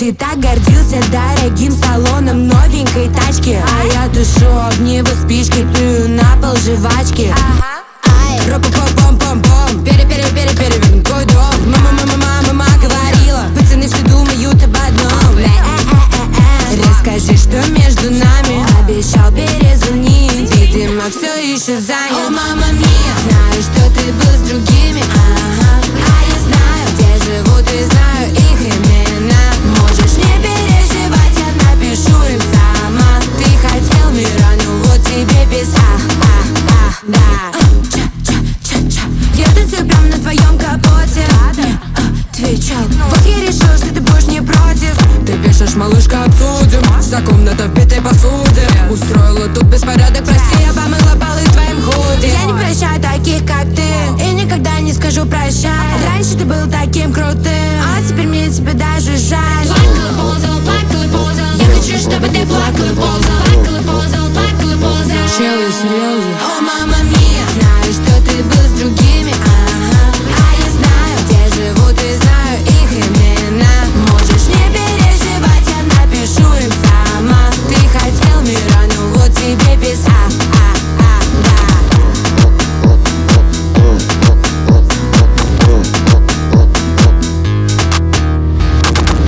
Ты так гордился дорогим салоном новенькой тачки, а я тушу об него спички, плюю на пол жвачки. Ропа-пом-пом-пом-пом, пере-пере-пере-перевернут твой дом. Мама говорила, пацаны все думают об одном. Расскажи, что между нами. Обещал перезвонить, видимо, все еще занят. О, мама мия, знаю, что ты был с другими. А я знаю, где живут и знаю их имена. Можешь не переживать, я напишу им сама. Ты хотел мира, ну вот тебе без да. Я танцую прям на твоем капоте. Отвечал, вот я решил, что ты будешь не против. Ты пишешь, малышка, обсудим. Вся комната в битой посуде. Устроила тут беспорядок, прости, я помыла полы в твоем худи. Я не прощаю таких, как ты, и никогда не скажу прощай. Раньше ты был таким крутым, а теперь мне тебя даже жаль. Плакал и ползал. Я хочу, чтобы ты плакал и ползал. Плакал и ползал. Челы, серьезно. О, мама мия.